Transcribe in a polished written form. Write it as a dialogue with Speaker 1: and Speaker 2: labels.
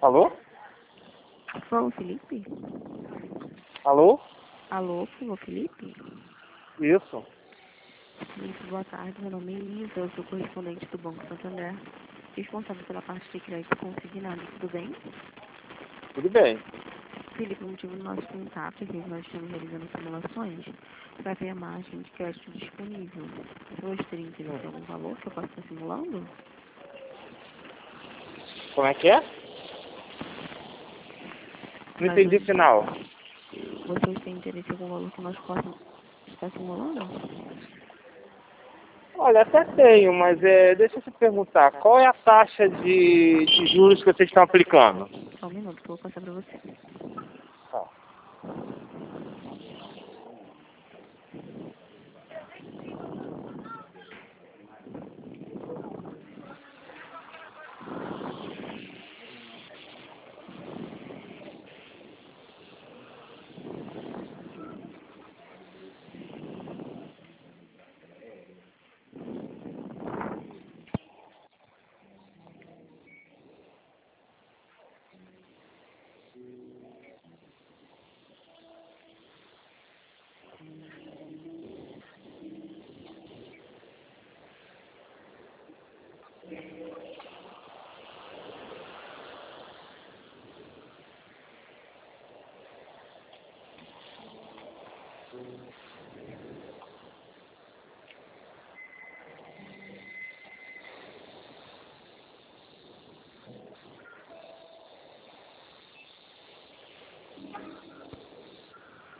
Speaker 1: Alô?
Speaker 2: Alô, Felipe?
Speaker 1: Alô?
Speaker 2: Alô, falou Felipe?
Speaker 1: Isso.
Speaker 2: Felipe, boa tarde. Meu nome é Elisa, eu sou correspondente do Banco Santander, responsável pela parte de crédito consignado. Tudo bem?
Speaker 1: Tudo bem.
Speaker 2: Felipe, o motivo do nosso contato é que nós estamos realizando simulações para ver a margem de crédito disponível. Você gostaria de interesse em algum valor que eu possa estar simulando?
Speaker 1: Como é que é? Não
Speaker 2: Mas
Speaker 1: entendi o final.
Speaker 2: vocês têm interesse em algum valor que nós possamos estar simulando?
Speaker 1: Olha, até tenho, mas deixa eu te perguntar, qual é a taxa de juros que vocês estão aplicando?
Speaker 2: Só um minuto que eu vou passar para você.
Speaker 1: Tá.